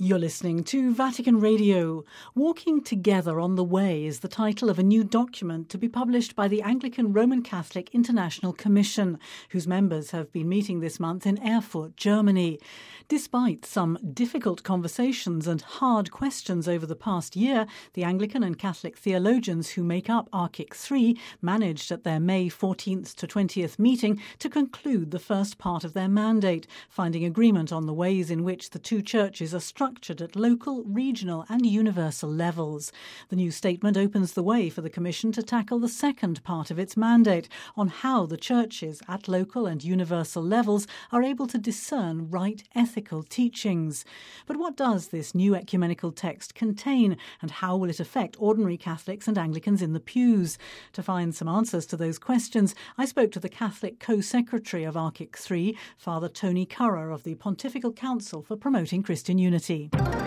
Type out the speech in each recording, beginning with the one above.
You're listening to Vatican Radio. Walking Together on the Way is the title of a new document to be published by the Anglican Roman Catholic International Commission, whose members have been meeting this month in Erfurt, Germany. Despite some difficult conversations and hard questions over the past year, the Anglican and Catholic theologians who make up ARCIC 3 managed at their May 14th to 20th meeting to conclude the first part of their mandate, finding agreement on the ways in which the two churches are structured at local, regional and universal levels. The new statement opens the way for the Commission to tackle the second part of its mandate on how the churches at local and universal levels are able to discern right ethical teachings. But what does this new ecumenical text contain, and how will it affect ordinary Catholics and Anglicans in the pews? To find some answers to those questions, I spoke to the Catholic co-secretary of ARCIC 3, Father Tony Currer of the Pontifical Council for Promoting Christian Unity.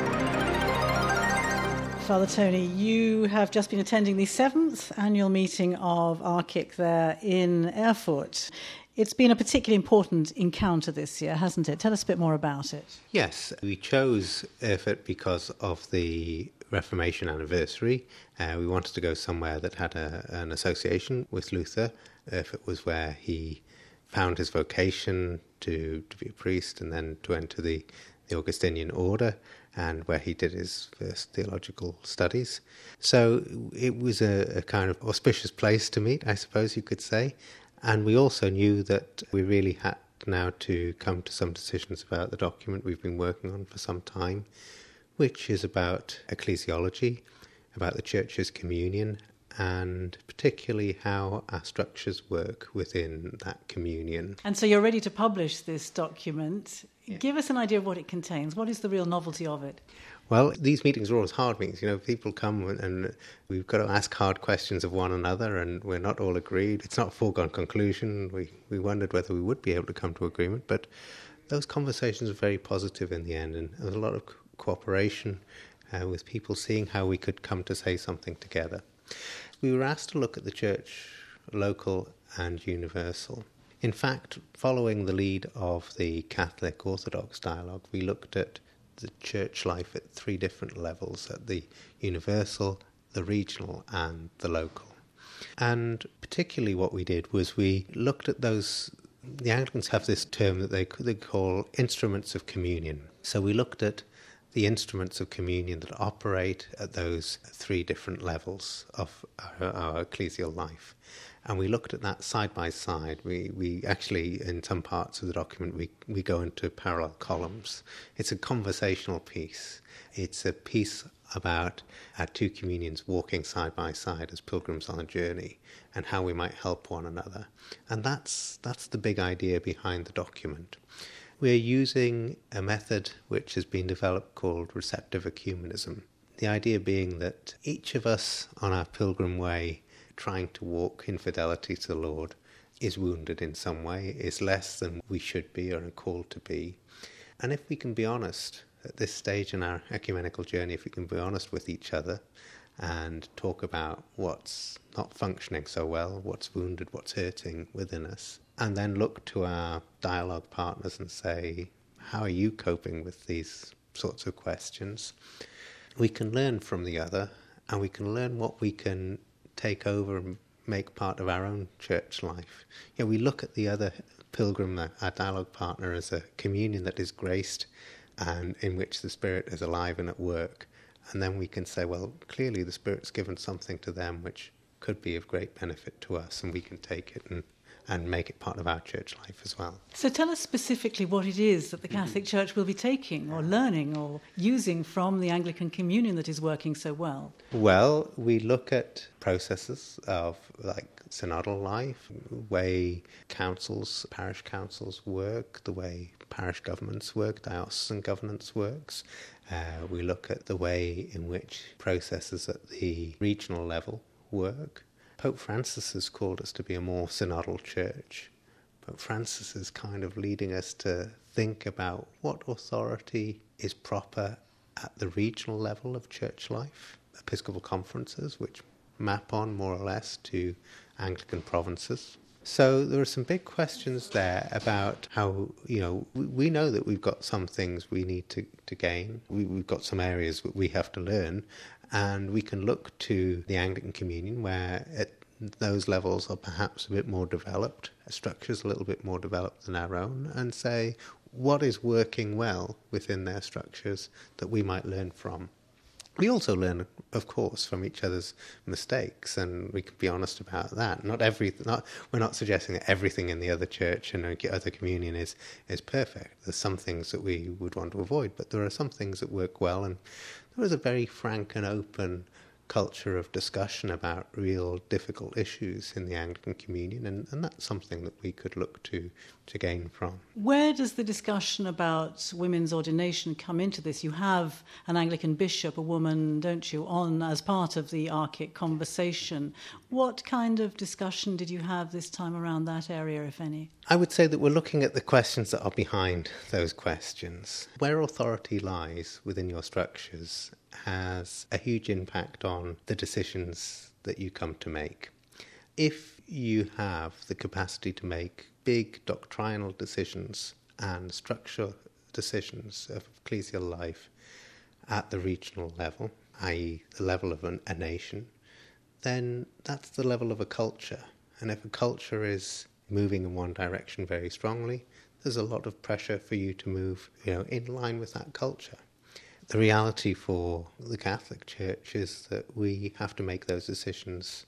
Father Tony, you have just been attending the 7th annual meeting of ARCIC there in Erfurt. It's been a particularly important encounter this year, hasn't it? Tell us a bit more about it. Yes, we chose Erfurt because of the Reformation anniversary. We wanted to go somewhere that had an association with Luther. Erfurt was where he found his vocation to be a priest and then to enter the Augustinian order, and where he did his first theological studies. So it was a kind of auspicious place to meet, I suppose you could say. And we also knew that we really had now to come to some decisions about the document we've been working on for some time, which is about ecclesiology, about the Church's communion, and particularly how our structures work within that communion. And so you're ready to publish this document. Yeah. Give us an idea of what it contains. What is the real novelty of it? Well, these meetings are always hard meetings. You know, people come and we've got to ask hard questions of one another, and we're not all agreed. It's not a foregone conclusion. We wondered whether we would be able to come to agreement, but those conversations were very positive in the end, and there was a lot of cooperation with people seeing how we could come to say something together. We were asked to look at the Church, local and universal. In fact, following the lead of the Catholic Orthodox dialogue, we looked at the church life at 3 different levels, at the universal, the regional and the local. And particularly what we did was we looked at those. The Anglicans have this term that they call instruments of communion. So we looked at the instruments of communion that operate at those 3 different levels of our ecclesial life. And we looked at that side by side. We actually, in some parts of the document, we go into parallel columns. It's a conversational piece. It's a piece about our 2 communions walking side by side as pilgrims on a journey, and how we might help one another. And that's the big idea behind the document. We're using a method which has been developed called receptive ecumenism. The idea being that each of us on our pilgrim way, trying to walk in fidelity to the Lord, is wounded in some way, is less than we should be or are called to be. And if we can be honest at this stage in our ecumenical journey, if we can be honest with each other and talk about what's not functioning so well, what's wounded, what's hurting within us, and then look to our dialogue partners and say, how are you coping with these sorts of questions? We can learn from the other, and we can learn what we can take over and make part of our own church life. You know, we look at the other pilgrim, our dialogue partner, as a communion that is graced and in which the Spirit is alive and at work. And then we can say, well, clearly the Spirit's given something to them which could be of great benefit to us, and we can take it and make it part of our church life as well. So tell us specifically what it is that the Catholic Church will be taking or learning or using from the Anglican Communion that is working so well. Well, we look at processes of like synodal life, the way councils, parish councils work, the way parish governments work, diocesan governance works. We look at the way in which processes at the regional level work. Pope Francis has called us to be a more synodal church. Pope Francis is kind of leading us to think about what authority is proper at the regional level of church life. Episcopal conferences, which map on more or less to Anglican provinces. So there are some big questions there about how, we know that we've got some things we need to gain. We've got some areas that we have to learn, and we can look to the Anglican Communion where at those levels are perhaps a bit more developed, structures a little bit more developed than our own, and say what is working well within their structures that we might learn from. We also learn, of course, from each other's mistakes, and we can be honest about that. We're not suggesting that everything in the other church and other communion is perfect. There's some things that we would want to avoid, but there are some things that work well, and there is a very frank and open culture of discussion about real difficult issues in the Anglican Communion, and that's something that we could look to gain from. Where does the discussion about women's ordination come into this? You have an Anglican bishop, a woman, don't you, on as part of the ARCIC conversation. What kind of discussion did you have this time around that area, if any? I would say that we're looking at the questions that are behind those questions. Where authority lies within your structures has a huge impact on the decisions that you come to make. If you have the capacity to make big doctrinal decisions and structural decisions of ecclesial life at the regional level, i.e. the level of a nation, then that's the level of a culture. And if a culture is moving in one direction very strongly, there's a lot of pressure for you to move, in line with that culture. The reality for the Catholic Church is that we have to make those decisions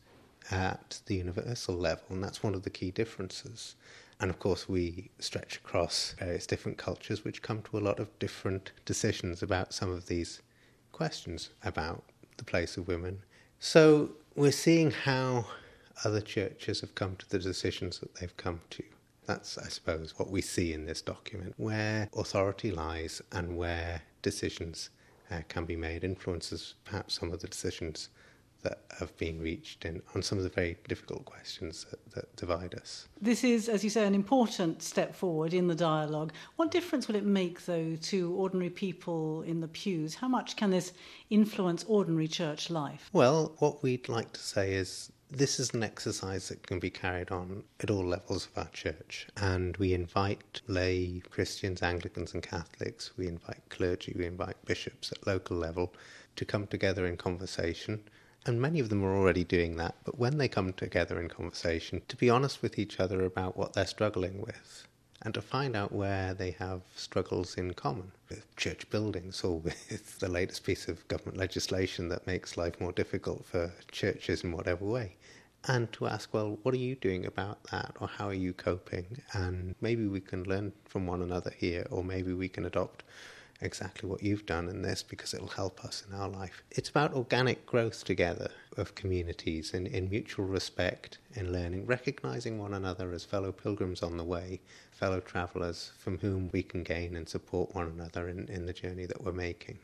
at the universal level, and that's one of the key differences. And of course we stretch across various different cultures which come to a lot of different decisions about some of these questions about the place of women. So we're seeing how other churches have come to the decisions that they've come to. That's, I suppose, what we see in this document, where authority lies and where decisions can be made, influences perhaps some of the decisions that have been reached on some of the very difficult questions that divide us. This is, as you say, an important step forward in the dialogue. What difference will it make, though, to ordinary people in the pews? How much can this influence ordinary church life? Well, what we'd like to say is this is an exercise that can be carried on at all levels of our church, and we invite lay Christians, Anglicans and Catholics, we invite clergy, we invite bishops at local level to come together in conversation, and many of them are already doing that, but when they come together in conversation, to be honest with each other about what they're struggling with, and to find out where they have struggles in common with church buildings or with the latest piece of government legislation that makes life more difficult for churches in whatever way. And to ask, well, what are you doing about that, or how are you coping? And maybe we can learn from one another here, or maybe we can adopt exactly what you've done in this because it'll help us in our life. It's about organic growth together of communities in mutual respect, in learning, recognising one another as fellow pilgrims on the way, fellow travellers from whom we can gain and support one another in the journey that we're making.